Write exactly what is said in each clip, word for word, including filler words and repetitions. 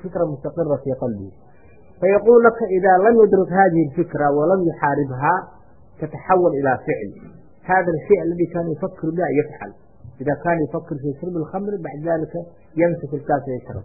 فكرة مستقرة في قلبه. فيقول لك إذا لم يدرك هذه الفكرة ولم يحاربها تتحول إلى فعل. هذا الشيء الذي كان يفكر به يفعل. إذا كان يفكر في شرب الخمر بعد ذلك يمسك الكاس يشرب،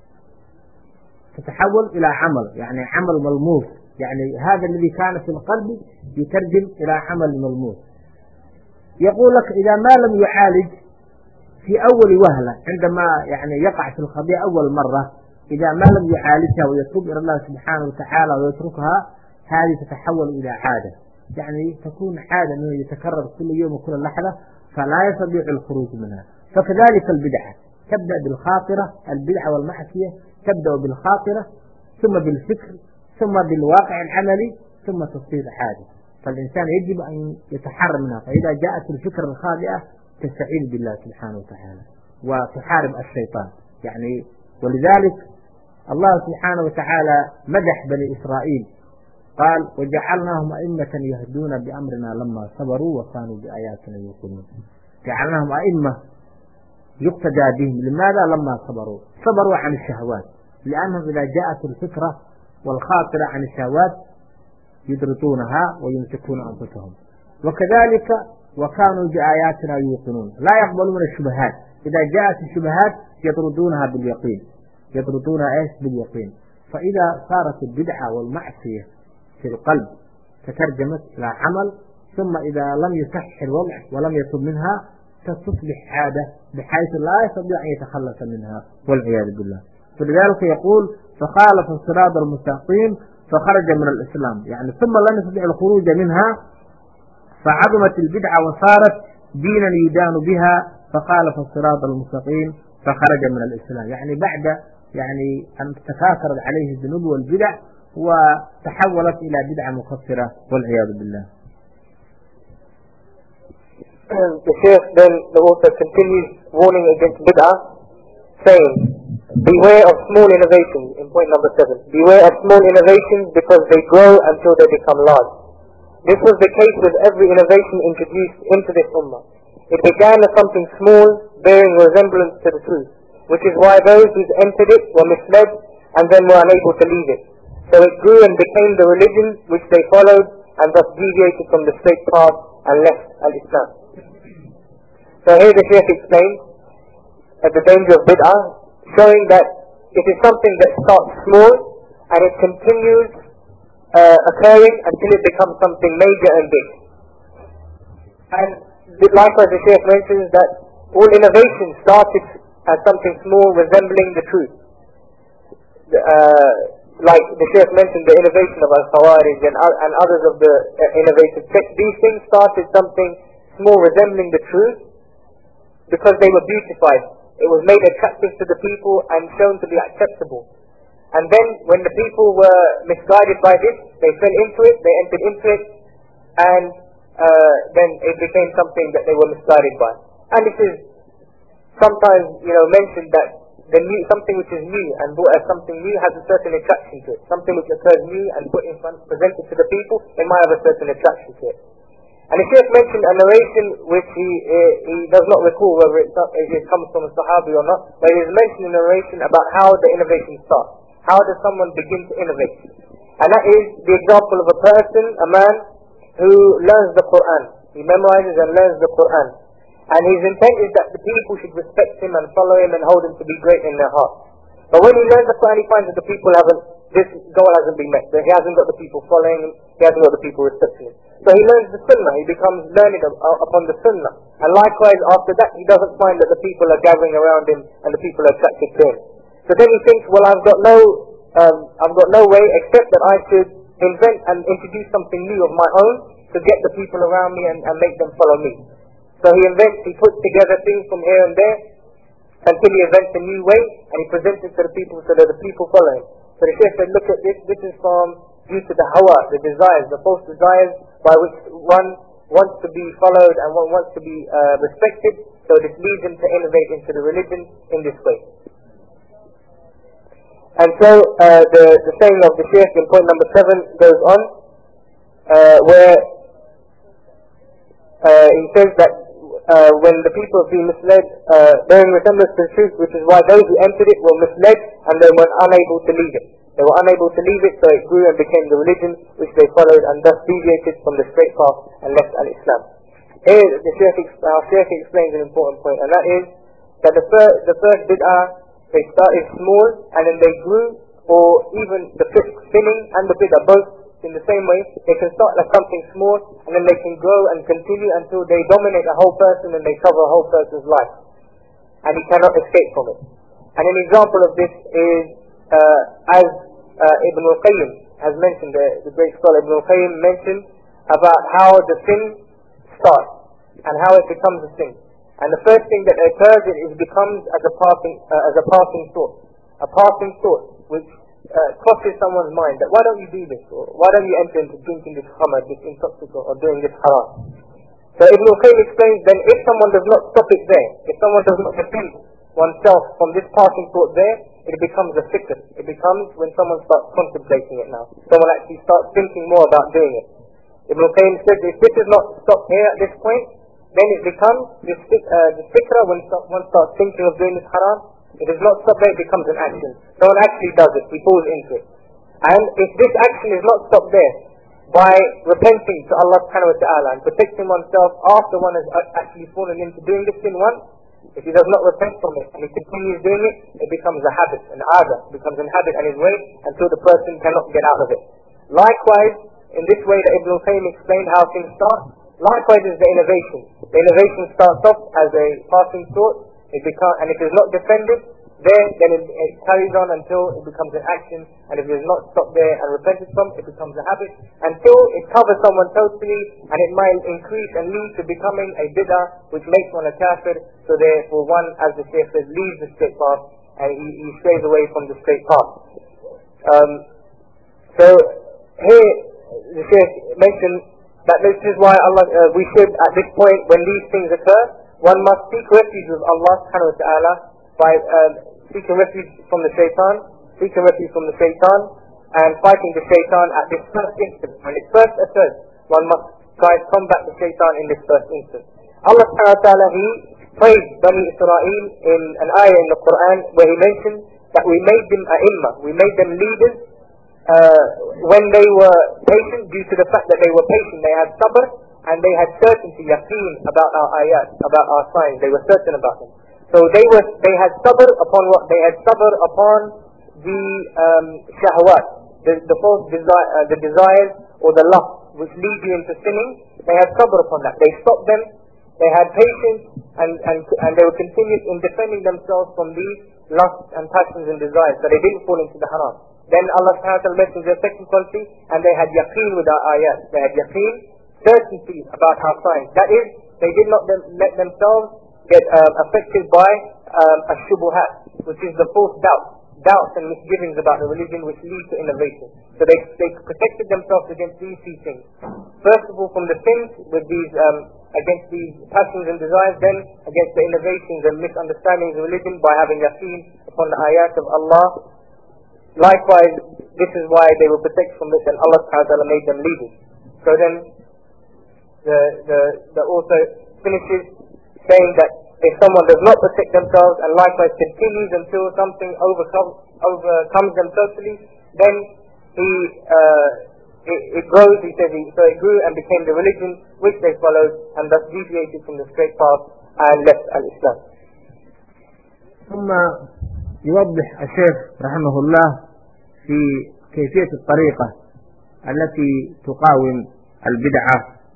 تتحول إلى عمل، يعني عمل ملموس. يعني هذا الذي كان في القلب يترجم إلى عمل ملموس. يقول لك إذا ما لم يعالج في أول وهلة عندما يعني يقع في الخطيئة أول مرة، إذا ما لم يعالجها ويتوب إلى الله سبحانه وتعالى ويتركها، هذه تتحول إلى عادة، يعني تكون عادة أنه يتكرر كل يوم وكل لحظة فلا يستطيع الخروج منها. فكذلك البدعة تبدأ بالخاطرة، البدعة والمعصية تبدأ بالخاطرة ثم بالفكر ثم بالواقع العملي ثم تصير عادة. فالإنسان يجب أن يتحرر منها. فإذا جاءت الفكرة الخاطئة تستعين بالله سبحانه وتعالى وتحارب الشيطان. يعني ولذلك الله سبحانه وتعالى مدح بني إسرائيل قال وجعلناهم أئمة يهدون بأمرنا لما صبروا وكانوا بآياتنا يوقنون. جعلناهم أئمة يقتدى بهم. لماذا؟ لما صبروا صبروا عن الشهوات، لأنهم إذا جاءت الفكرة والخاطرة عن الشهوات يدرطونها ويمسكون أنفسهم. وكذلك وكانوا بآياتنا يوقنون، لا يقبلون الشبهات. إذا جاءت الشبهات يطردونها باليقين، يطردونها إيش؟ باليقين. فإذا صارت البدعة والمعصية في القلب تترجمت إلى عمل، ثم إذا لم يصح الوضع ولم يتب منها تصبح عادة بحيث لا يستطيع أن يتخلص منها والعياذ بالله. فلذلك يقول فخالف الصراط المستقيم فخرج من الإسلام، يعني ثم لم يستطيع الخروج منها فعظمت البدعة وصارت دينا يدان بها فخالف الصراط المستقيم فخرج من الإسلام. يعني بعد يعني أن تكاثرت عليه الذنوب والبدع وتحولت إلى بدعة مكفرة والعياذ بالله. The Shaykh then the author continues warning against bid'ah, saying, beware of small innovations, in point number seven. Beware of small innovations because they grow until they become large. This was the case with every innovation introduced into this ummah. It began as something small, bearing resemblance to the truth, which is why those who entered it were misled and then were unable to leave it. So it grew and became the religion which they followed and thus deviated from the straight path and left al-Islam. So here the Shaykh explains at the danger of bid'ah, showing that it is something that starts small and it continues uh, occurring until it becomes something major and big. And likewise the Shaykh mentions that all innovation started as something small resembling the truth. Uh, like the Shaykh mentioned the innovation of Al-Khawarij and, and others of the uh, innovative sects. These things started something small resembling the truth because they were beautified. It was made attractive to the people and shown to be acceptable. And then when the people were misguided by this, they fell into it, they entered into it, and uh, then it became something that they were misguided by. And it is sometimes, you know, mentioned that the new, something which is new and brought as something new has a certain attraction to it. Something which occurs new and put in front, presented to the people, it might have a certain attraction to it. And the Shaykh mentioned a narration which he uh, he does not recall whether it, it comes from a Sahabi or not, but he is mentioning a narration about how the innovation starts. How does someone begin to innovate? And that is the example of a person, a man, who learns the Quran. He memorizes and learns the Quran. And his intent is that the people should respect him and follow him and hold him to be great in their hearts. But when he learns the Quran, he finds that the people haven't, this goal hasn't been met. He hasn't got the people following him, he hasn't got the people respecting him. So he learns the Sunnah, he becomes learned upon the Sunnah. And likewise after that, he doesn't find that the people are gathering around him and the people are attracted to him. So then he thinks, well, I've got no, um, I've got no way except that I should invent and introduce something new of my own to get the people around me and, and make them follow me. So he invents, he puts together things from here and there until he invents a new way and he presents it to the people so that the people follow him. So the Shaykh said, look at this, this is from due to the hawa, the desires, the false desires by which one wants to be followed and one wants to be uh, respected. So this leads him to innovate into the religion in this way. And so uh, the, the saying of the Shaykh in point number seven goes on, uh, where uh, he says that uh, when the people be misled, uh, bearing resemblance to the truth, which is why those who entered it were misled and they were unable to leave it. They were unable to leave it, so it grew and became the religion which they followed and thus deviated from the straight path and left al-Islam. Here the Shaykh, our Shaykh explains an important point, and that is that the first, the first bid'ah, they started small and then they grew, or even the fifth sinning and the bid'ah both in the same way. They can start like something small and then they can grow and continue until they dominate a whole person and they cover a whole person's life, and he cannot escape from it. And an example of this is uh, as uh, Ibn al-Qayyim has mentioned, the, the great scholar Ibn al-Qayyim mentioned about how the sin starts and how it becomes a sin. And the first thing that occurs, it, it becomes as a passing uh, as a passing thought, a passing thought which uh, crosses someone's mind that why don't you do this, or why don't you enter into drinking this khamr, this intoxicant, or doing this haram. So Ibn al-Qayyim explains, then if someone does not stop it there, if someone does not defend oneself from this passing thought there, it becomes a fikr. It becomes when someone starts contemplating it now. Someone actually starts thinking more about doing it. Ibn al-Qayyim said, if this is not stopped here at this point, then it becomes this uh, the fikra when one starts thinking of doing this haram. It is not stopped there, it becomes an action. Someone actually does it, he falls into it. And if this action is not stopped there, by repenting to Allah subhanahu wa ta'ala and protecting oneself after one has actually fallen into doing this sin once, if he does not repent from it and he continues doing it, it becomes a habit, an aada, it becomes a habit and his way until the person cannot get out of it. Likewise, in this way that Ibn al-Qayyim explained how things start, likewise is the innovation. The innovation starts off as a passing thought, it becomes, and if it is not defended, there, then it, it carries on until it becomes an action, and if it is not stopped there and repented from, it becomes a habit, until it covers someone totally, and it might increase and lead to becoming a bid'ah, which makes one a kafir, so therefore one, as the Shaykh says, leaves the straight path, and he, he strays away from the straight path. Um, so, here, the Shaykh mentioned that this is why Allah, uh, we should, at this point, when these things occur, one must seek refuge with Allah subhanahu wa ta'ala, by uh, seeking refuge from the shaitan, seeking refuge from the shaitan, and fighting the shaitan at this first instant. When it first occurs, one must try to combat the shaitan in this first instant. Allah subhanahu wa ta'ala, He praised Bani Israel in an ayah in the Quran where He mentioned that we made them a'imma, we made them leaders uh, when they were patient, due to the fact that they were patient, they had sabr, and they had certainty, yaqeen about our ayat, about our signs, they were certain about them. So they were, they had sabr upon what? They had sabr upon the um, shahwat, the, the false desire, uh, the desires or the lust which lead you into sinning. They had sabr upon that. They stopped them. They had patience, and, and, and they were continued in defending themselves from these lusts and passions and desires, so they didn't fall into the haram. Then Allah subhanahu wa ta'ala mentions their second quality, and they had yaqeen with our ayat. They had yaqeen, certainty about our signs. That is, they did not them, let themselves get um, affected by um, ash-shubuhat, which is the false doubt, doubts and misgivings about the religion which lead to innovation. So they, they protected themselves against these two things. First of all, from the sins with these, um, against these passions and desires, then against the innovations and misunderstandings of religion by having yaqeen upon the ayat of Allah. Likewise, this is why they were protected from this, and Allah subhanahu wa ta'ala made them leaders. So then, the, the, the author finishes saying that if someone does not protect themselves and likewise continues until something overcomes, overcomes them totally, then he uh, it, it grows, he says, he, so it grew and became the religion which they followed, and thus deviated from the straight path and left al-Islam. ثم يوضح الشيخ رحمه الله في كيفية الطريقة التي تقاوم البدعة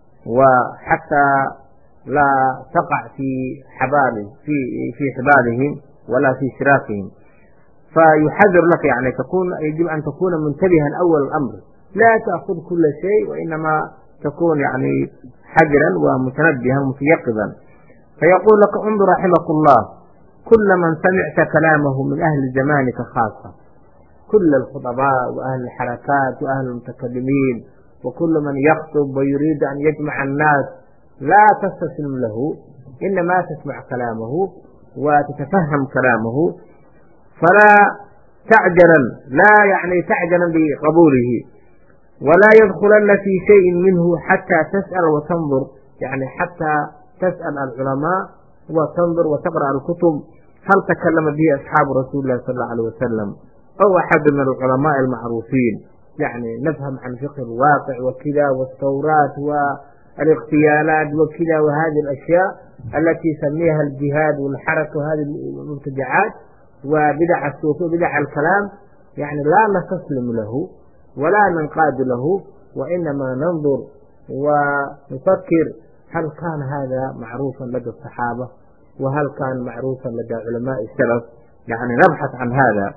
وحتى لا تقع في حبال في في حبالهم ولا في شراكهم، فيحذر لك، يعني تكون يجب أن تكون منتبها أول الأمر، لا تأخذ كل شيء وإنما تكون يعني حذرا ومتنبها متيقظا. فيقول لك انظر رحمك الله، كل من سمعت كلامه من أهل زمانك خاصة، كل الخطباء وأهل الحركات وأهل المتكلمين وكل من يخطب ويريد أن يجمع الناس، لا تستسلم له، إنما تسمع كلامه وتتفهم كلامه، فلا تعجلا، لا يعني تعجلا بقبوله، ولا يدخلن في شيء منه حتى تسأل وتنظر، يعني حتى تسأل العلماء وتنظر وتقرأ الكتب هل تكلم به أصحاب رسول الله صلى الله عليه وسلم أو أحد من العلماء المعروفين، يعني نفهم عن فقه الواقع وكذا والثورات والاغتيالات وكذا وهذه الأشياء التي يسميها الجهاد والحركة وهذه المبتدعات وبدع السوق وبدع الكلام، يعني لا نستسلم له ولا ننقاد له، وإنما ننظر ونفكر هل كان هذا معروفا لدى الصحابة وهل كان معروفا لدى علماء السلف، يعني نبحث عن هذا.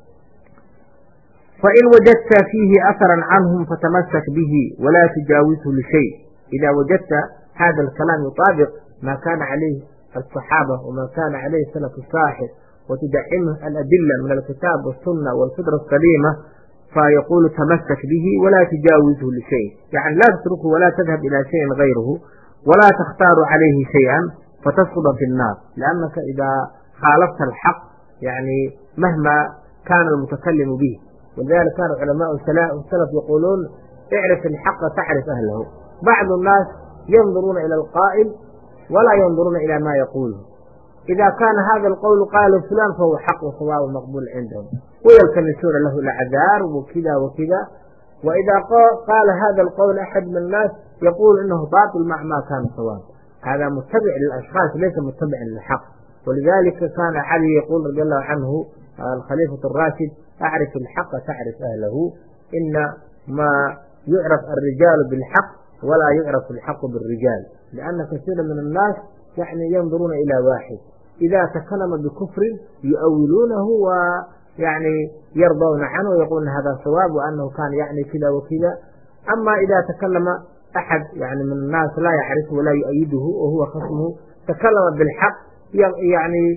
فإن وجدت فيه أثرا عنهم فتمسك به ولا تجاوزه لشيء. إذا وجدت هذا الكلام يطابق ما كان عليه الصحابة وما كان عليه السلف الصالح وتدعمه الأدلة من الكتاب والسنة والفطرة السليمة فيقول تمسك به ولا تجاوزه لشيء، يعني لا تتركه ولا تذهب إلى شيء غيره ولا تختار عليه شيئا فتسقط في النار، لأنك إذا خالفت الحق يعني مهما كان المتكلم به. ولذلك كان علماء السلف يقولون اعرف الحق تعرف أهله. بعض الناس ينظرون إلى القائل ولا ينظرون إلى ما يقوله، إذا كان هذا القول قال فلان فهو حق وصواب ومقبول عندهم ويلتمسون له الأعذار وكذا وكذا، وإذا قال هذا القول أحد من الناس يقول إنه باطل مع ما كان صواب. هذا متبع للأشخاص ليس متبع للحق. ولذلك كان علي يقول رضي الله عنه الخليفة الراشد أعرف الحق تعرف أهله، إن ما يعرف الرجال بالحق ولا يعرف الحق بالرجال، لأن كثير من الناس يعني ينظرون إلى واحد إذا تكلم بكفر يؤولونه ويعني يرضون عنه ويقولون هذا صواب وأنه كان يعني كذا وكذا. أما إذا تكلم أحد يعني من الناس لا يعرفه ولا يؤيده وهو خصمه تكلم بالحق يعني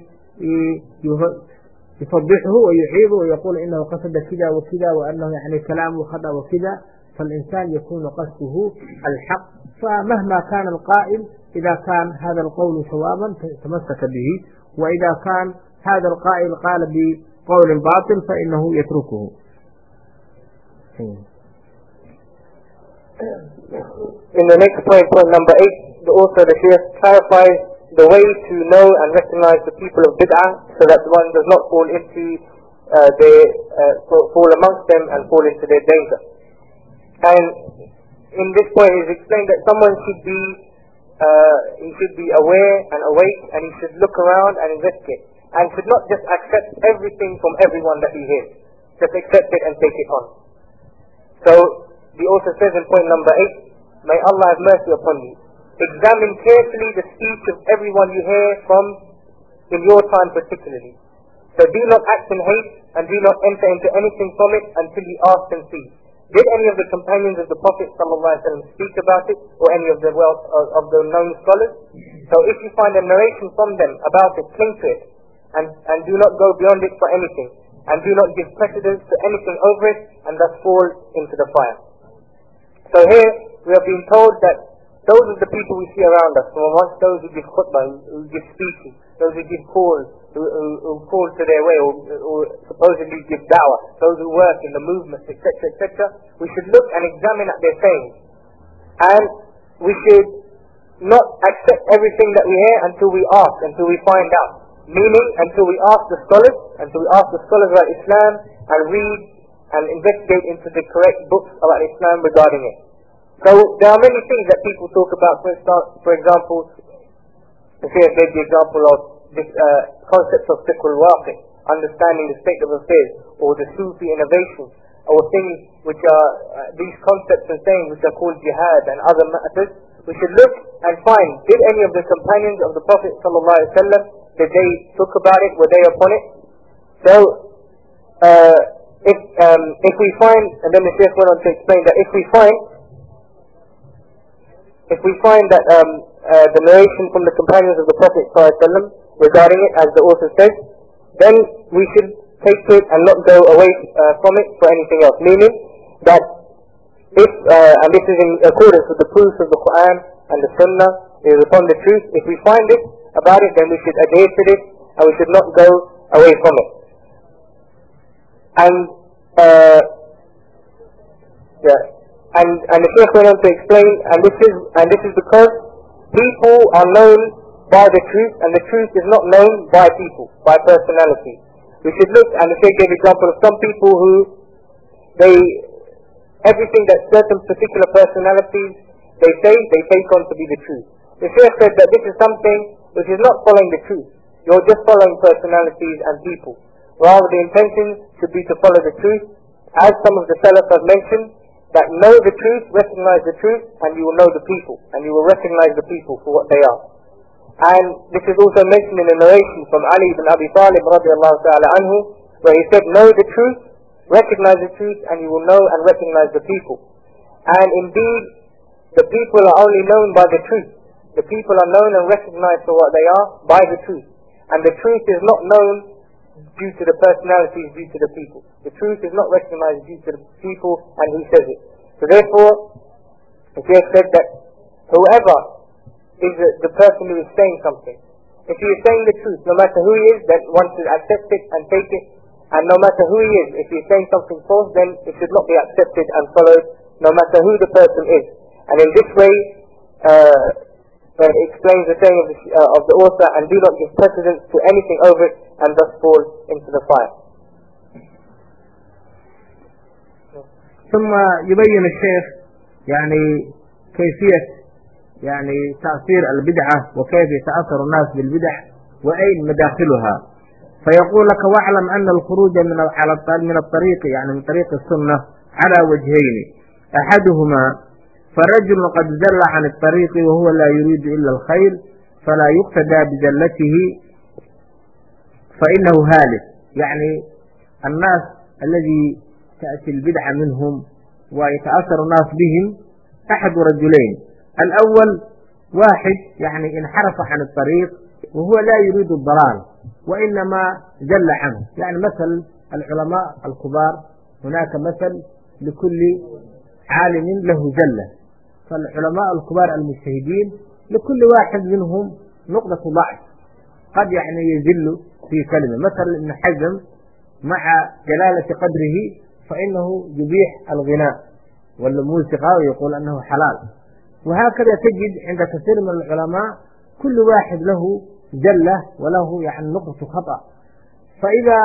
يفضحه ويعيبه ويقول إنه قصد كذا وكذا وأنه يعني كلامه خطأ وكذا، فالإنسان يكون قصده الحق. فمهما كان القائل إذا كان هذا القول صوابا تمسك به، وإذا كان هذا القائل قال بقول باطل فإنه يتركه. In the next point, point number eight, the author, the Shaykh, clarifies the way to know and recognize the people of bid'ah so that one does not fall into uh, their, uh, fall amongst them and fall into their danger. And in this point it is explained that someone should be uh, he should be aware and awake, and he should look around and investigate, and should not just accept everything from everyone that he hears, just accept it and take it on. So the author says in point number eight, may Allah have mercy upon you. Examine carefully the speech of everyone you hear from in your time particularly. So do not act in haste and do not enter into anything from it until you ask and see. Did any of the companions of the Prophet ﷺ speak about it, or any of the well, uh, of the known scholars? So if you find a narration from them about it, cling to it, and, and do not go beyond it for anything, and do not give precedence to anything over it, and thus fall into the fire. So here we are being told that those are the people we see around us, from amongst those who give khutbah, who give speeches, those who give calls, who, who, who call to their way, or, or supposedly give da'wah, those who work in the movement, et cetera, et cetera. We should look and examine at their sayings, and we should not accept everything that we hear until we ask, until we find out. Meaning, until we ask the scholars, until we ask the scholars about Islam and read and investigate into the correct books about Islam regarding it. So there are many things that people talk about. For, instance, for example, the Shaykh gave the example of this uh, concept of fiqh al-waqi, understanding the state of affairs, or the Sufi innovations, or things which are uh, these concepts and sayings which are called jihad and other matters. We should look and find, did any of the companions of the Prophet sallallahu alaihi wasallam, did they talk about it, were they upon it? So uh, if um, if we find, and then the Shaykh went on to explain that if we find if we find that um, uh, the narration from the companions of the Prophet sallallahu alaihi wasallam regarding it, as the author says, then we should take to it and not go away uh, from it for anything else. Meaning that if, uh, and this is in accordance with the proofs of the Quran and the Sunnah, is upon the truth, if we find it about it, then we should adhere to it, and we should not go away from it. And uh, yeah, and and the Shaykh went on to explain, and this is and this is because people are known by the truth, and the truth is not known by people, by personality. We should look, and the Shaykh gave example of some people who, they, everything that certain particular personalities they say, they take on to be the truth. The Shaykh said that this is something which is not following the truth. You're just following personalities and people. Rather, the intention should be to follow the truth, as some of the Salaf have mentioned, that know the truth, recognize the truth, and you will know the people, and you will recognize the people for what they are. And this is also mentioned in a narration from Ali ibn Abi Talib radiallahu ta'ala anhu, where he said, know the truth, recognize the truth, and you will know and recognize the people. And indeed, the people are only known by the truth. The people are known and recognized for what they are by the truth. And the truth is not known due to the personalities, due to the people. The truth is not recognized due to the people, and he says it. So therefore, the Shaykh said that whoever is the, the person who is saying something, if he is saying the truth, no matter who he is, then one should accept it and take it. And no matter who he is, if he is saying something false, then it should not be accepted and followed, no matter who the person is. And in this way, uh, it explains the saying of the, uh, of the author, and do not give precedence to anything over it, and thus fall into the fire. ثم يبين الشيخ يعني كيفية يعني تأثير البدعة وكيف يتأثر الناس بالبدع وأين مداخلها. فيقول لك واعلم أن الخروج من من الطريق يعني من طريق السنة على وجهين، أحدهما فرجل قد زل عن الطريق وهو لا يريد إلا الخير فلا يقتدى بزلته فإنه هالك. يعني الناس الذي تأتي البدعة منهم ويتأثر الناس بهم أحد رجلين، الأول واحد يعني انحرف عن الطريق وهو لا يريد الضلال وإنما زل عنه. يعني مثل العلماء الكبار، هناك مثل لكل عالم له زلة، فالعلماء الكبار المجتهدين لكل واحد منهم نقطة ضعف، قد يعني يزل في كلمة. مثل ابن حزم مع جلالة قدره فإنه يبيح الغناء والموسيقى ويقول أنه حلال. وهكذا تجد عند كثير من العلماء كل واحد له زلة وله يعني نقطة خطأ. فإذا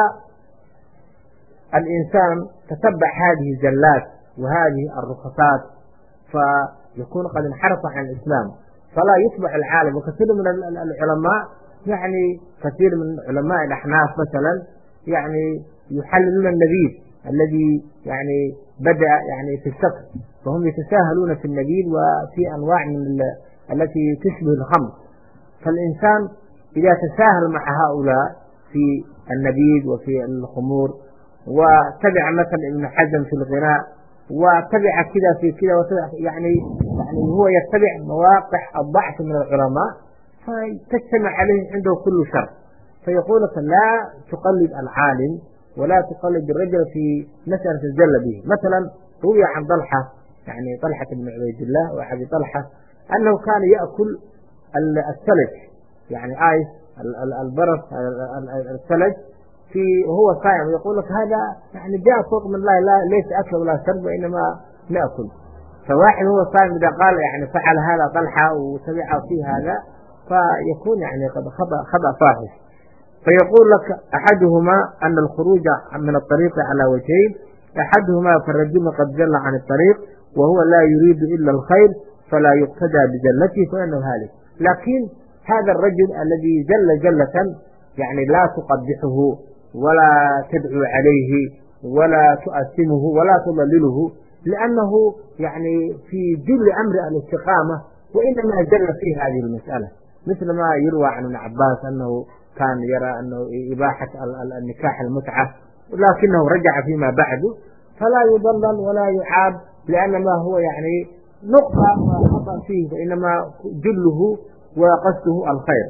الإنسان تتبع هذه الزلات وهذه الرخصات فيكون قد انحرف عن الإسلام، فلا يتبع العالم. وكثير من العلماء يعني كثير من علماء الأحناف مثلا يعني يحللون النبيذ الذي يعني بدأ يعني في السكر، فهم يتساهلون في النبيذ وفي أنواع من التي تشبه الخمر. فالإنسان إذا تساهل مع هؤلاء في النبيذ وفي الخمور وتبع مثلا ابن حزم في الغناء وتبع كذا في كذا يعني يعني هو يتبع مواقع الضعف من العلماء فتجتمع عليه عنده كل شر. فيقول لك لا تقلد العالم ولا تقلد الرجل في مسألة الزلة به. مثلا روي عن طلحة يعني طلحة بن عبيد الله وأبي طلحة أنه كان يأكل الثلج يعني آيس البرص الثلج في وهو صائم، يقول لك هذا يعني جاء فوق من الله، لا ليس أكل ولا شرب وإنما نأكل. فواحد هو صائم إذا قال يعني فعل هذا طلحة وتبعه في هذا فيكون يعني قد خطأ خطأ فاحش. فيقول لك أحدهما أن الخروج من الطريق على وجهين، أحدهما فالرجل قد زل عن الطريق وهو لا يريد إلا الخير فلا يقتدى بزلته فإنه هالك. لكن هذا الرجل الذي زل زلة يعني لا تقبحه ولا تدعو عليه ولا تؤثمه ولا تضلله، لأنه يعني في جل أمر الاستقامة وإنما زل في هذه المسألة، مثل ما يروى عن ابن عباس أنه كان يرى أنه إباحة النكاح المتعة ولكنه رجع فيما بعد، فلا يضلل ولا يعاب لأن ما هو يعني نقطة خطأ فيه وإنما جله وقصده الخير.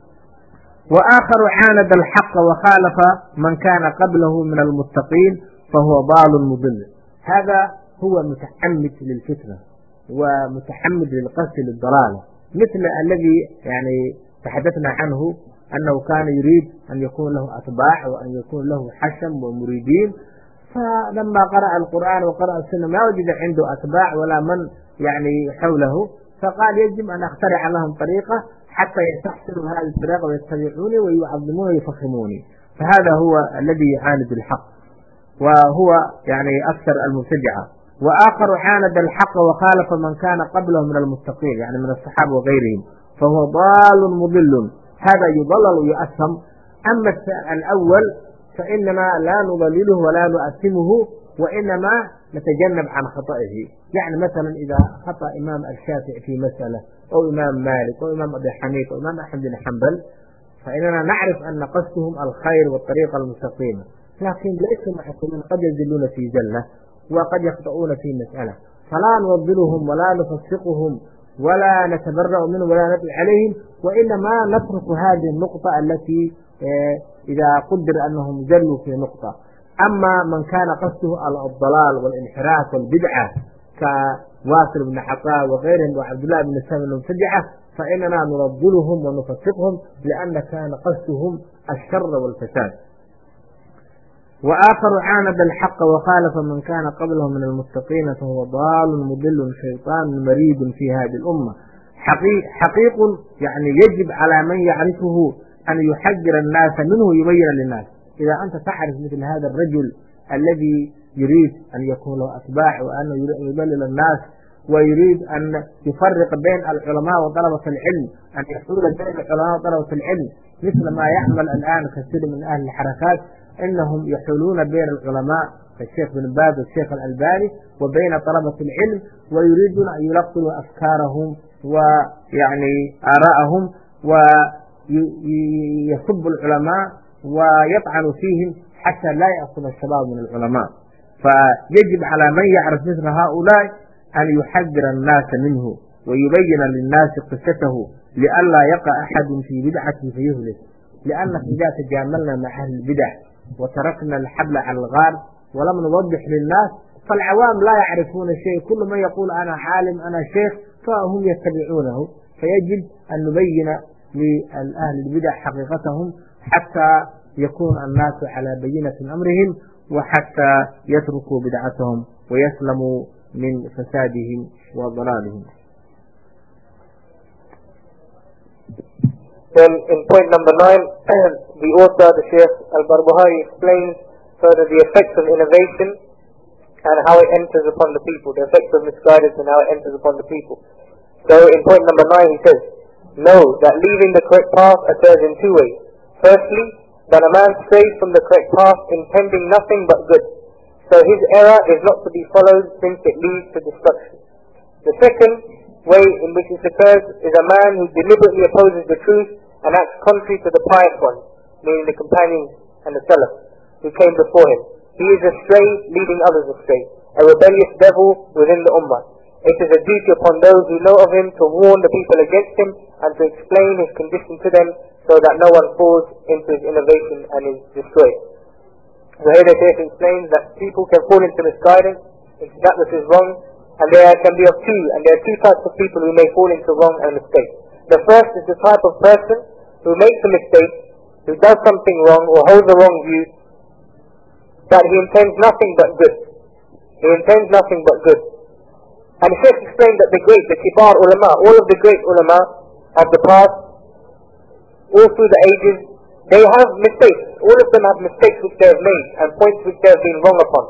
وآخر عاند الحق وخالف من كان قبله من المتقين فهو ضال مضل. هذا هو متحمد للفتنة ومتحمد للقصد للضلالة، مثل الذي يعني تحدثنا عنه أنه كان يريد أن يكون له أتباع وأن يكون له حشم ومريدين، فلما قرأ القرآن وقرأ السنة ما وجد عنده أتباع ولا من يعني حوله، فقال يجب أن أخترع لهم طريقة حتى يستحسنوا هذه الطريقة ويتبعوني ويعظموني ويفخموني. فهذا هو الذي يعاند الحق وهو يعني أكثر المبتدعة. وآخر عاند الحق وخالف من كان قبله من المتقين يعني من الصحابة وغيرهم فهو ضال مضل، هذا يضلل ويؤثم. أما الأول فإنما لا نضلله ولا نؤثمه وإنما نتجنب عن خطئه. يعني مثلا إذا خطأ إمام الشافعي في مسألة أو إمام مالك أو إمام أبي حنيفة أو إمام أحمد بن حنبل فإننا نعرف أن قصدهم الخير والطريقة المستقيمة، لكن ليسوا معصومين، قد يزلون في زلة وقد يخطئون في مسألة، فلا نضلهم ولا نفسقهم ولا نتبرأ منهم ولا ندعو عليهم، وإنما نترك هذه النقطة التي إذا قدر أنهم زلوا في نقطة. أما من كان قصده الضلال والانحراف والبدعة كواصل بن عطاء وغيرهم وعبد الله بن سلام المبتدعة فإننا نرضلهم ونفسقهم لأن كان قصدهم الشر والفساد. وآخر عاند الحق وخالف من كان قبله من المتقين فهو ضال مضل شيطان مريد في هذه الأمة. حقيق, حقيق يعني يجب على من يعرفه أن يحذر الناس منه ويبين للناس. إذا أنت تعرف مثل هذا الرجل الذي يريد أن يكون له أتباع وأنه يضلل الناس ويريد أن يفرق بين العلماء وطلبة العلم، أن يحول بين العلماء وطلبة العلم مثل ما يعمل الآن كثير من أهل الحركات، إنهم يحولون بين العلماء الشيخ بن باز والشيخ الألباني وبين طلبة العلم ويريدون أن يلقوا أفكارهم ويعني آراءهم ويسب العلماء ويطعن فيهم حتى لا يأخذ الشباب من العلماء. فيجب على من يعرف مثل هؤلاء أن يحذر الناس منه ويبين للناس قصته لئلا يقع أحد في بدعته فيهلك، لأن إذا تجاملنا مع أهل البدع وتركنا الحبل على الغار ولم نوضح للناس فالعوام لا يعرفون شيء، كل من يقول أنا عالم أنا شيخ فهم يتبعونه. فيجب أن نبين لأهل البدع حقيقتهم حتى يكون الناس على بينة من أمرهم وحتى يتركوا بدعتهم ويسلموا من فسادهم وضلالهم. Then in point number nine, the author, the Shaykh Al-Barbahari explains further the effects of innovation and how it enters upon the people, the effects of misguidance and how it enters upon the people. So in point number nine he says, know that leaving the correct path occurs in two ways. Firstly, that a man strays from the correct path intending nothing but good, so his error is not to be followed since it leads to destruction. The second way in which this occurs is a man who deliberately opposes the truth and acts contrary to the pious ones, meaning the companions and the Salaf who came before him. He is astray, leading others astray, a rebellious devil within the Ummah. It is a duty upon those who know of him to warn the people against him and to explain his condition to them so that no one falls into his innovation and is destroyed. So here the Shaykh explains that people can fall into misguidance, into that which is wrong, and there can be of two, and there are two types of people who may fall into wrong and mistake. The first is the type of person who makes a mistake, who does something wrong or holds a wrong view, that he intends nothing but good. He intends nothing but good. And the Shaykh explained that the great, the kibar ulama, all of the great ulama of the past, all through the ages, they have mistakes. All of them have mistakes which they have made and points which they have been wrong upon.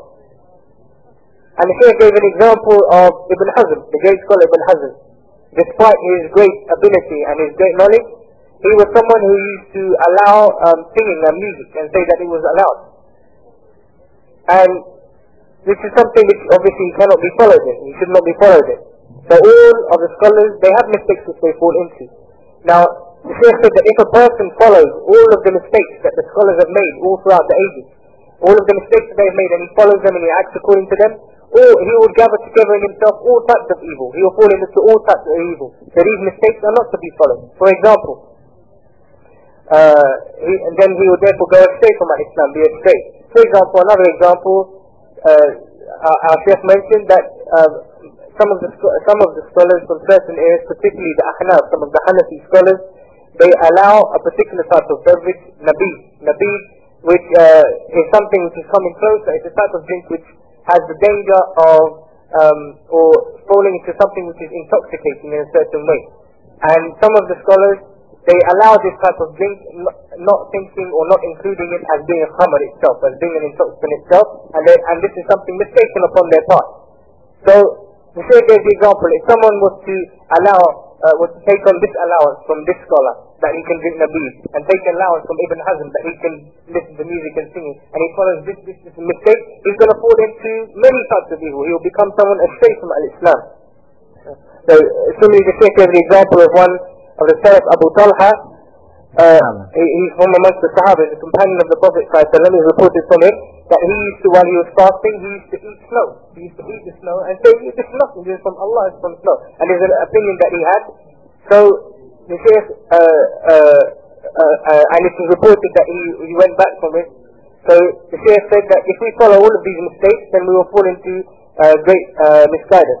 And the Shaykh gave an example of Ibn Hazm, the great scholar Ibn Hazm. Despite his great ability and his great knowledge, he was someone who used to allow um, singing and music and say that it was allowed. And this is something which obviously cannot be followed in. It should not be followed in. So all of the scholars, they have mistakes which they fall into. Now, the Shaykh said that if a person follows all of the mistakes that the scholars have made all throughout the ages, all of the mistakes that they have made, and he follows them and he acts according to them, or he will gather together in himself all types of evil. He will fall into all types of evil. So these mistakes are not to be followed. For example, uh, he, and then he will therefore go astray from Islam, be astray. For example, another example, uh, our, our Shaykh mentioned that uh, some of the some of the scholars from certain areas, particularly the Ahnaf, some of the Hanafi scholars, they allow a particular type of beverage, nabid. Nabid, which uh, is something which is coming closer. It's a type of drink which has the danger of um, or falling into something which is intoxicating in a certain way. And some of the scholars, they allow this type of drink, not thinking or not including it as being a khamr itself, as being an intoxicant itself, and, they, and this is something mistaken upon their part. So, the Shaykh gave the example, if someone was to allow, uh, was to take on this allowance from this scholar, that he can drink nabid, and take allowance from Ibn Hazm, that he can listen to music and singing, and he follows this, this, this mistake, he's going to fall into many types of evil. He will become someone astray from Al-Islam. So, similarly, the Shaykh gave the example of one of the Salaf, Abu Talha. Uh, he, he's from amongst the Sahaba, the companion of the Prophet sallallahu alaihi wasallam. He reported from him that he used to, while he was fasting, he used to eat snow. He used to eat the snow and say, this is nothing, this is from Allah, it's from snow. And there's an opinion that he had. So, the Shaykh, uh, uh, uh, uh, and it is reported that he, he went back from it. So, the Shaykh said that if we follow all of these mistakes, then we will fall into uh, great uh, misguidance.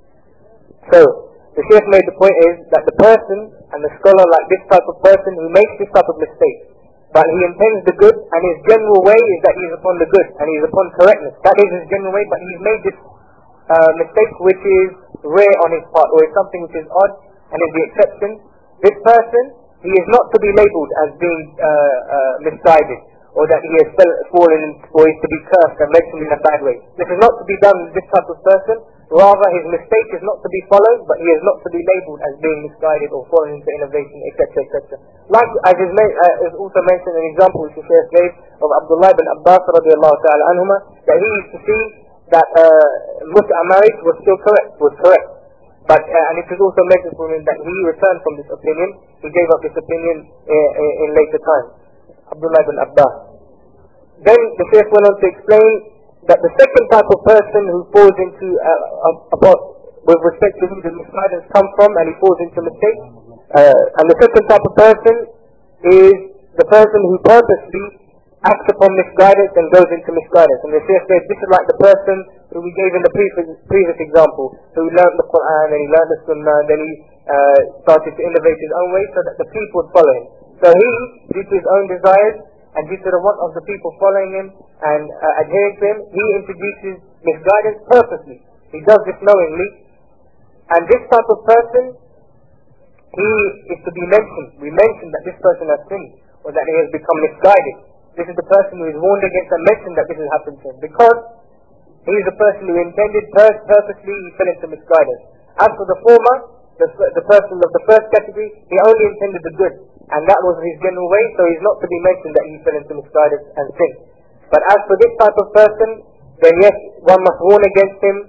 So, the Shaykh made the point is that the person and the scholar, like this type of person who makes this type of mistake, but he intends the good, and his general way is that he is upon the good, and he is upon correctness. That is his general way, but he's made this uh, mistake which is rare on his part, or is something which is odd, and is the exception. This person, he is not to be labelled as being uh, uh, misguided, or that he has fell, fallen, or is to be cursed and mentioned in a bad way. This is not to be done with this type of person. Rather, his mistake is not to be followed, but he is not to be labelled as being misguided or falling into innovation, et cetera, et cetera. Like, as is, uh, is also mentioned an example which the Shaykh gave of Abdullah bin Abbas radiallahu ta'ala anhuma, that he used to see that uh, Mut'a marriage was still correct, was correct. But, uh, and it is also mentioned from him that he returned from this opinion, he gave up this opinion uh, uh, in later times. Abdullah bin Abbas. Then the Shaykh went on to explain that the second type of person who falls into, uh, about, with respect to who the misguidance comes from, and he falls into mistake, uh, and the second type of person is the person who purposely acts upon misguidance and goes into misguidance. And the Shaykh said, this is like the person who we gave in the previous, previous example, who learned the Quran, and he learned the Sunnah, and then he uh, started to innovate his own way so that the people would follow him. So he, due to his own desires, and due to the want of the people following him and uh, adhering to him, he introduces misguidance purposely. He does this knowingly. And this type of person, he is to be mentioned. We mentioned that this person has sinned, or that he has become misguided. This is the person who is warned against and mentioned that this has happened to him. Because he is the person who intended pur- purposely, he fell into misguidance. As for the former, the, the person of the first category, he only intended the good. And that was his general way, so he's not to be mentioned that he fell into misguidance and sin. But as for this type of person, then yes, one must warn against him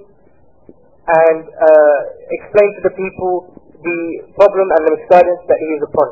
and uh, explain to the people the problem and the misguidance that he is upon.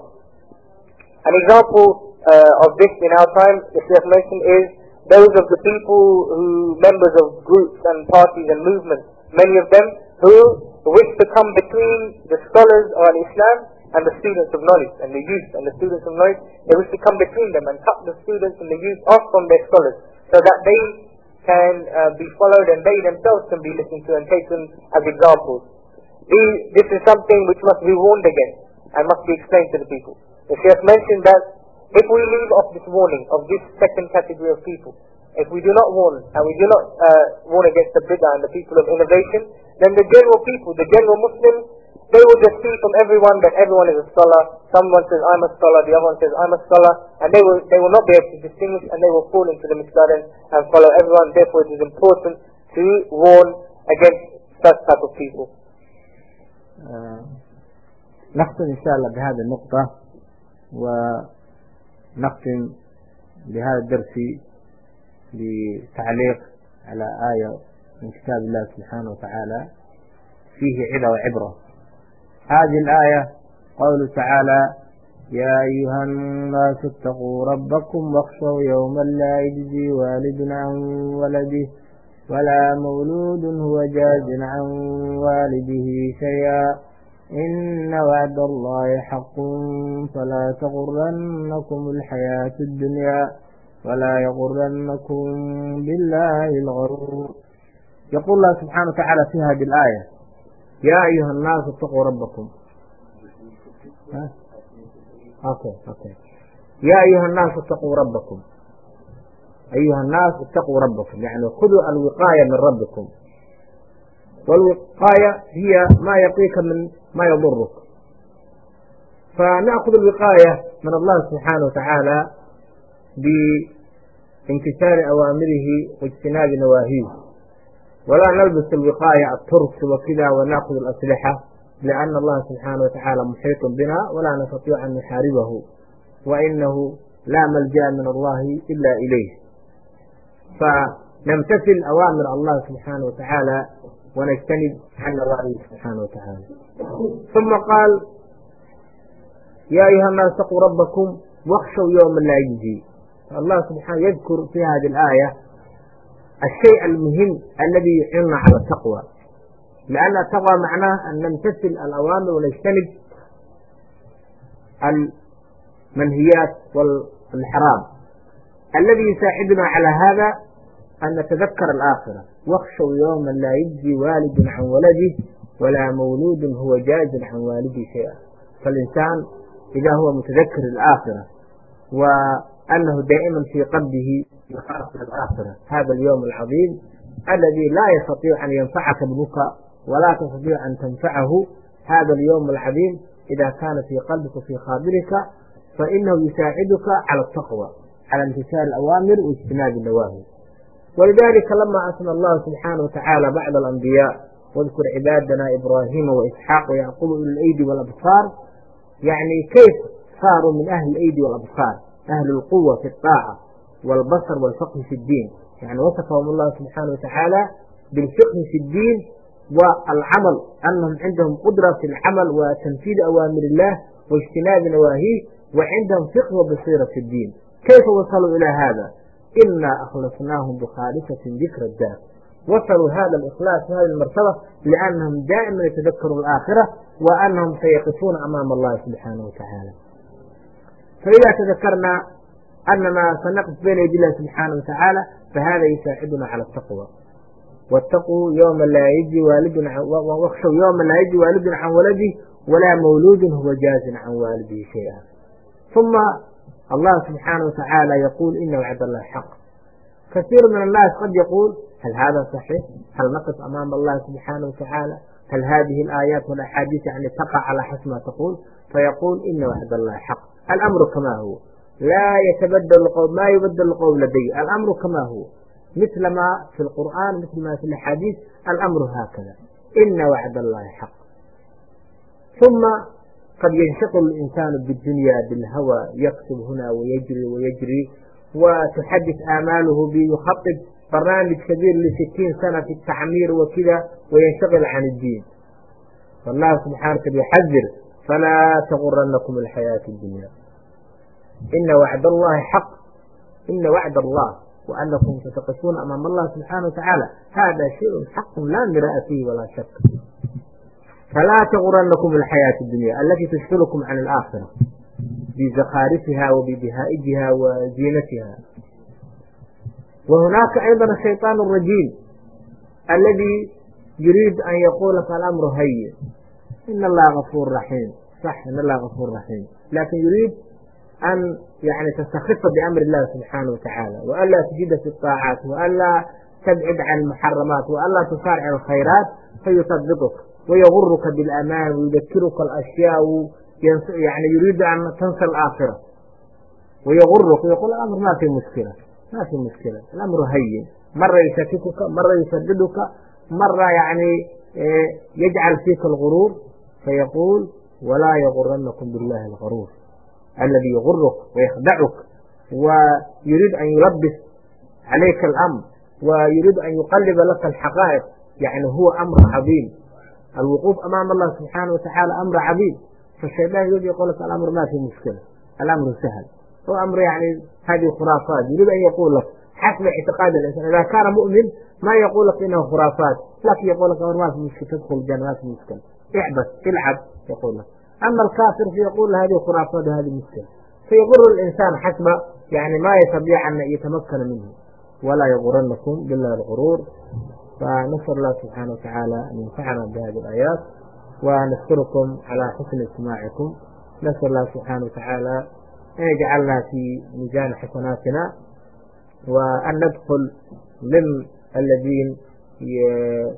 An example uh, of this in our time, the Shaykh mentioned, is those of the people who, members of groups and parties and movements, many of them who wish to come between the scholars of Islam and the students of knowledge, and the youth and the students of knowledge, they wish to come between them and cut the students and the youth off from their scholars, so that they can uh, be followed and they themselves can be listened to and taken as examples. These, this is something which must be warned against and must be explained to the people. The Shaykh mentioned that if we leave off this warning of this second category of people, if we do not warn and we do not uh, warn against the bid'ah and the people of innovation, then the general people, the general Muslims, they will just see from everyone that everyone is a scholar. Someone says, I'm a scholar, the other one says, I'm a scholar, and they will they will not be able to distinguish, and they will fall into the misguidance and follow everyone. Therefore, it is important to warn against such type of people. نختم إن شاء الله بهذه النقطة، ونختم بهذا الدرس بتعليق على آية من كتاب الله سبحانه وتعالى فيه عظة وعبرة. هذه الآية قوله تعالى: يا أيها الناس اتقوا ربكم واخشوا يوما لا يجزي والد عن ولده ولا مولود هو جاز عن والده شيئا إن وعد الله حق فلا تغرنكم الحياة الدنيا ولا يغرنكم بالله الغرور. يقول الله سبحانه وتعالى في هذه الآية: يا أيها الناس اتقوا ربكم. ها؟ أوكي أوكي. يا أيها الناس اتقوا ربكم. أيها الناس اتقوا ربكم، يعني خذوا الوقاية من ربكم. والوقاية هي ما يقيك من ما يضرك. فنأخذ الوقاية من الله سبحانه وتعالى بامتثال أوامره واجتناب نواهيه، ولا نلبس الوقاية الترس وكذا ونأخذ الأسلحة، لأن الله سبحانه وتعالى محيط بنا ولا نستطيع أن نحاربه، وإنه لا ملجأ من الله إلا إليه. فنمتثل أوامر الله سبحانه وتعالى ونجتنب عن نواهيه سبحانه وتعالى. ثم قال: يا أيها الناس اتقوا ربكم واخشوا يوما لا يجزي. الله سبحانه يذكر في هذه الآية الشيء المهم الذي يعيننا على التقوى، لأن التقوى معناه أن نمتثل الأوامر ونجتنب المنهيات والحرام. الذي يساعدنا على هذا أن نتذكر الآخرة: واخشوا يوما لا يجزي والد عن ولده ولا مولود هو جاز عن والده شيئا. فالإنسان إذا هو متذكر الآخرة وأنه دائما في قلبه يخاف الآخرة، هذا اليوم العظيم الذي لا يستطيع أن ينفعك ابنك ولا تستطيع أن تنفعه، هذا اليوم العظيم إذا كان في قلبك وفي خاطرك فإنه يساعدك على التقوى، على امتثال الأوامر واجتناب النواهي. ولذلك لما أثنى الله سبحانه وتعالى بعض الأنبياء: واذكر عبادنا إبراهيم وإسحاق ويعقوب أولي الأيدي والأبصار، يعني كيف صاروا من أهل الأيدي والأبصار، أهل القوة في الطاعة والبصر والفقه في الدين. يعني وصفهم الله سبحانه وتعالى بالفقه في الدين والعمل، أنهم عندهم قدرة في العمل وتنفيذ أوامر الله واجتناب نواهيه، وعندهم فقه وبصيرة في الدين. كيف وصلوا إلى هذا؟ إنا أخلصناهم بخالصة ذكر الدار. وصلوا هذا الإخلاص وهذه المرتبة لأنهم دائما يتذكروا الآخرة وأنهم سيقفون أمام الله سبحانه وتعالى. فإذا تذكرنا أننا سنقف بين يدي الله سبحانه وتعالى فهذا يساعدنا على التقوى. واتقوا يوما لا يجزي والد عن واخشوا يوما لا يجزي والد عن ولده ولا مولود هو جاز عن والده شيئا. ثم الله سبحانه وتعالى يقول: إن وعد الله حق. كثير من الناس قد يقول: هل هذا صحيح؟ هل نقف أمام الله سبحانه وتعالى؟ هل هذه الآيات والأحاديث يعني تقع على حسب ما تقول؟ فيقول: إن وعد الله حق. الأمر كما هو، لا يتبدل القول، ما يبدل القول لدي، الأمر كما هو، مثل ما في القرآن مثل ما في الحديث، الأمر هكذا، إن وعد الله حق. ثم قد ينشغل الإنسان بالدنيا بالهوى، يكتب هنا ويجري ويجري وتحدث آماله بيخطط برنامج كبير لستين سنة في التعمير وكذا وينشغل عن الدين. فالله سبحانه يحذر: فلا تغرنكم الحياة الدنيا، إن وعد الله حق. إن وعد الله وأنكم ستقفون أمام الله سبحانه وتعالى هذا شيء حق لا مراء فيه ولا شك. فلا تغرنكم الحياة الدنيا التي تشغلكم عن الآخرة بزخارفها وببهائجها وزينتها. وهناك أيضا الشيطان الرجيم الذي يريد أن يقول فالأمر هين، إن الله غفور رحيم. صح، إن الله غفور رحيم، لكن يريد أن يعني تستخف بأمر الله سبحانه وتعالى، وألا تجد في الطاعات، وألا تبعد عن المحرمات، وألا تسارع الخيرات، فيصدقك ويغرك بالأمان ويذكرك الأشياء، يعني يريد أن تنسى الآخرة ويغرك ويقول الأمر ما في مشكلة، ما في مشكلة، الأمر هين. مرة يشككك، مرة يسددك، مرة يعني يجعل فيك الغرور، فيقول: ولا يغرنكم بالله الغرور، الذي يغرك ويخدعك ويريد أن يلبس عليك الأمر ويريد أن يقلب لك الحقائق. يعني هو أمر عظيم، الوقوف أمام الله سبحانه وتعالى أمر عظيم. فالشيطان يريد يقول لك الأمر ما في مشكلة، الأمر سهل، هو أمر يعني هذه خرافات. يريد أن يقول لك حسب اعتقاد الإنسان، إذا كان مؤمن ما يقول لك إنه خرافات، لكن يقول لك ما في مشكلة، تدخل الجنة ما في مشكلة، اعبث العب يقول لك. أما الكافر فيقول هذه خرافات وهذه مشكلة، فيغر الإنسان حسب يعني ما يستطيع أن يتمكن منه. ولا يغرنكم بالله الغرور. فنسأل الله سبحانه وتعالى أن ينفعنا بهذه الآيات، ونشكركم على حسن استماعكم. نسأل الله سبحانه وتعالى أن يجعلنا في ميزان حسناتنا، وأن ندخل من الذين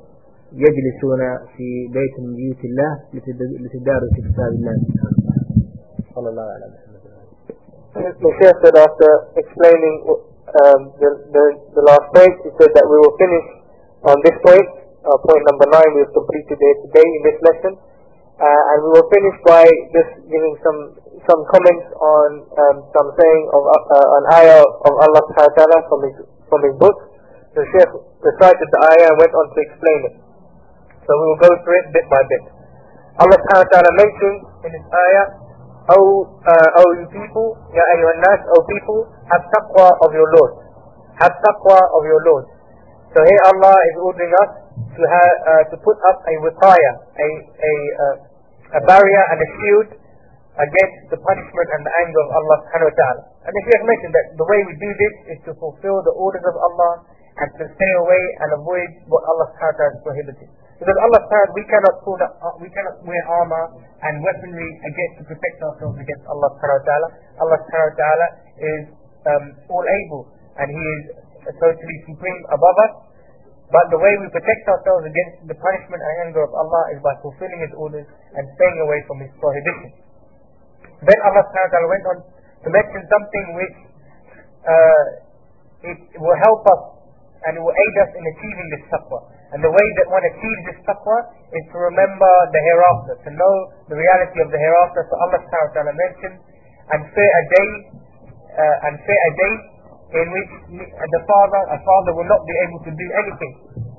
يجلسون في بيت من بيوت الله لتدارس كتاب الله سبحانه وتعالى. صلى الله عليه وسلم. The Shaykh said after explaining um, the, the, the last point, he said that we will finish on this point, uh, point number nine. We have completed it today in this lesson, uh, and we will finish by just giving some some comments on um, some saying of uh, an ayah of Allah subhanahu wa ta'ala from his from his book. The Shaykh recited the ayah and went on to explain it. So we will go through it bit by bit. Allah subhanahu wa ta'ala mentions in his ayah, O, uh, O you people, Ya ayyuhan nas, O people, have taqwa of your Lord. Have taqwa of your Lord. So here Allah is ordering us to have, uh, to put up a wiqaya, a, a, uh, a barrier and a shield against the punishment and the anger of Allah subhanahu wa ta'ala. And the Shaykh mentioned that the way we do this is to fulfill the orders of Allah and to stay away and avoid what Allah subhanahu wa ta'ala has prohibited. Because Allah subhanahu we cannot pull the, uh, we cannot wear armor and weaponry against to protect ourselves against Allah subhanahu wa ta'ala. Allah subhanahu wa ta'ala is um, all able and He is totally supreme above us. But the way we protect ourselves against the punishment and anger of Allah is by fulfilling His orders and staying away from His prohibitions. Then Allah subhanahu wa ta'ala went on to mention something which uh, it will help us and it will aid us in achieving this taqwa. And the way that one achieves this taqwa is to remember the hereafter, to know the reality of the hereafter. So Allah subhanahu wa ta'ala mentioned, and fear a day, uh, and fear a day in which the father, a father will not be able to do anything.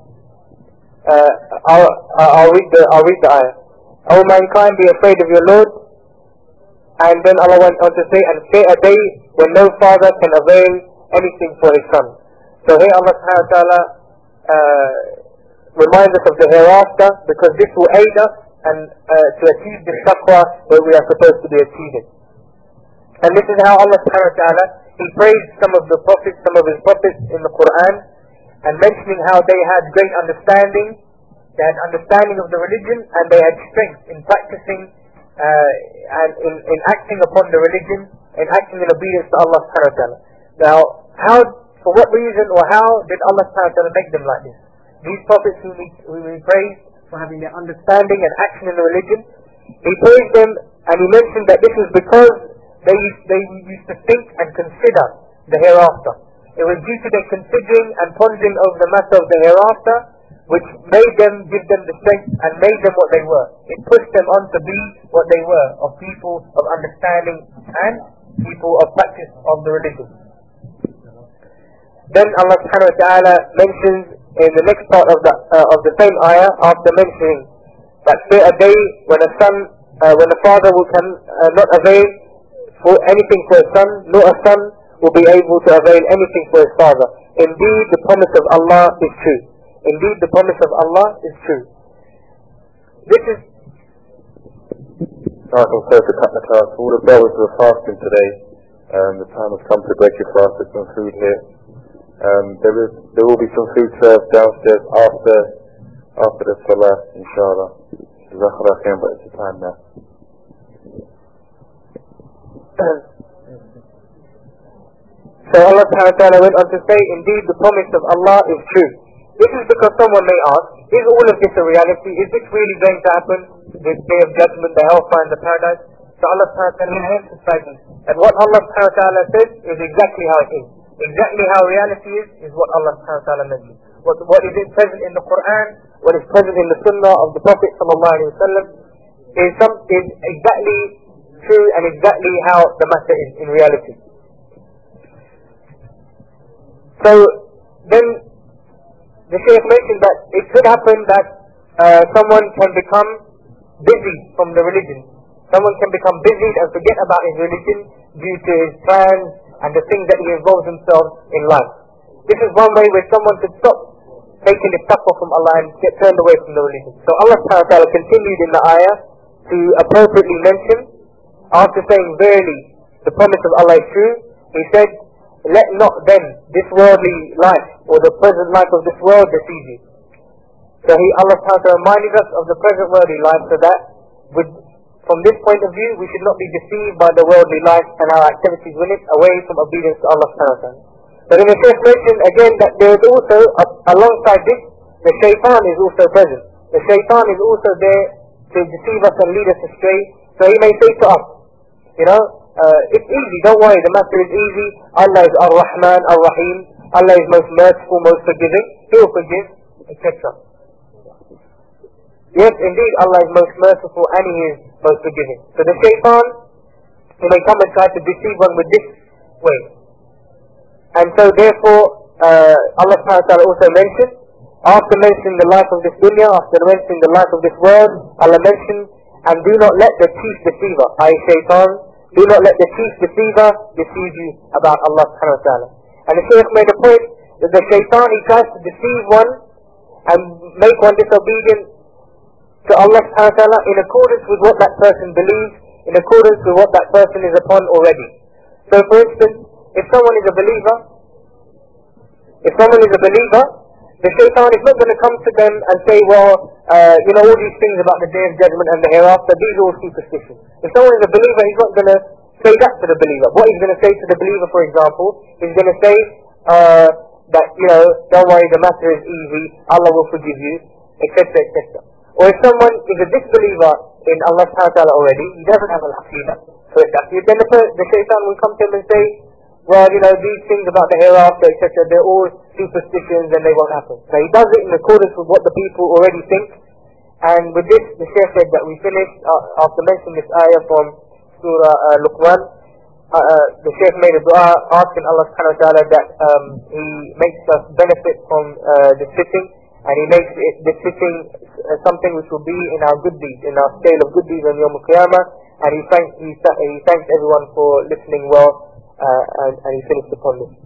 Uh, I'll, I'll read the, I'll read the ayah. O mankind, be afraid of your Lord. And then Allah went on to say, and fear a day when no father can avail anything for his son. So here Allah subhanahu wa ta'ala uh, reminds us of the hereafter, because this will aid us and uh, to achieve the taqwa that we are supposed to be achieving. And this is how Allah subhanahu wa ta'ala, He praised some of the prophets, some of His prophets in the Quran, and mentioning how they had great understanding, they had understanding of the religion, and they had strength in practicing uh, and in, in acting upon the religion, and acting in obedience to Allah subhanahu wa ta'ala. Now, how, for what reason or how did Allah subhanahu wa ta'ala make them like this? These prophets who we, who we praise for having their understanding and action in the religion, He praised them and He mentioned that this is because they used, they used to think and consider the hereafter. It was due to their considering and pondering over the matter of the hereafter which made them, give them the strength and made them what they were. It pushed them on to be what they were, of people of understanding and people of practice of the religion. Then Allah subhanahu wa ta'ala mentions in the next part of the uh, of the same ayah, after mentioning that there a day when a son, uh, when a father will can uh, not avail for anything for his son, nor a son will be able to avail anything for his father. Indeed, the promise of Allah is true. Indeed, the promise of Allah is true. This is. I can say to cut the class. All the brothers who are fasting today, um, the time has come to break your fast. There's some food here. Um, there is, there will be some food served downstairs after, after the salah, inshallah. Jazakallah khair, but it's the time now. So Allah subhanahu wa ta'ala went on to say, indeed the promise of Allah is true. This is because someone may ask, is all of this a reality? Is this really going to happen? This day of judgment, the hellfire and the paradise? So Allah subhanahu wa ta'ala emphasizes that what Allah subhanahu wa ta'ala says is exactly how it is. Exactly how reality is, is what Allah subhanahu wa ta'ala mentions. What, what is it present in the Quran, what is present in the Sunnah of the Prophet sallallahu alaihi wasallam is, some, is exactly true and exactly how the matter is in reality. So then the Shaykh mentioned that it could happen that uh, someone can become busy from the religion. Someone can become busied and forget about his religion due to his plans and the things that he involves himself in life. This is one way where someone could stop taking the taqwa from Allah and get turned away from the religion. So Allah subhanahu wa ta'ala continued in the ayah to appropriately mention, after saying verily the promise of Allah is true, He said, let not then this worldly life or the present life of this world deceive you. So he, Allah subhanahu wa ta'ala reminded us of the present worldly life, so that with, from this point of view we should not be deceived by the worldly life and our activities with it away from obedience to Allah subhanahu wa ta'ala. But in the Shaykh mentioned again that there is also, uh, alongside this, the shaitan is also present. The shaitan is also there to deceive us and lead us astray. So he may say to us, you know, uh, it's easy, don't worry, the matter is easy. Allah is Ar-Rahman, Ar-Rahim. Allah is most merciful, most forgiving. He will forgive, et cetera. Yes, indeed, Allah is most merciful and He is most forgiving. So the shaitan, he may come and try to deceive one with this way. And so therefore, uh, Allah subhanahu wa ta'ala also mentioned, after mentioning the life of this dunya, after mentioning the life of this world, Allah mentioned, and do not let the chief deceiver, that is shaitan, do not let the chief deceiver deceive you about Allah subhanahu wa ta'ala. And the Shaykh made a point that the shaitan, he tries to deceive one and make one disobedient to Allah subhanahu wa ta'ala in accordance with what that person believes, in accordance with what that person is upon already. So for instance, if someone is a believer, if someone is a believer, the shaitan is not going to come to them and say, well, uh, you know, all these things about the day of judgment and the hereafter, these are all superstitions. If someone is a believer, he's not going to say that to the believer. What he's going to say to the believer, for example, he's going to say uh, that, you know, don't worry, the matter is easy, Allah will forgive you, et cetera, et cetera. Or if someone is a disbeliever in Allah subhanahu wa ta'ala already, he doesn't have al-aqidah. So if that's then the, the shaitan will come to him and say, well, you know, these things about the hereafter, et cetera, they're all superstitions and they won't happen. So he does it in accordance with what the people already think. And with this, the Shaykh said that we finished, uh, after mentioning this ayah from Surah uh, Luqman, uh, uh, the Shaykh made a dua asking Allah subhanahu wa ta'ala that um, He makes us benefit from uh, the sitting, and He makes it, the sitting uh, something which will be in our good deeds, in our scale of good deeds on Yawm al-Qiyamah. And He thanks, he, he thanks everyone for listening well. Uh, and, and he finished upon this.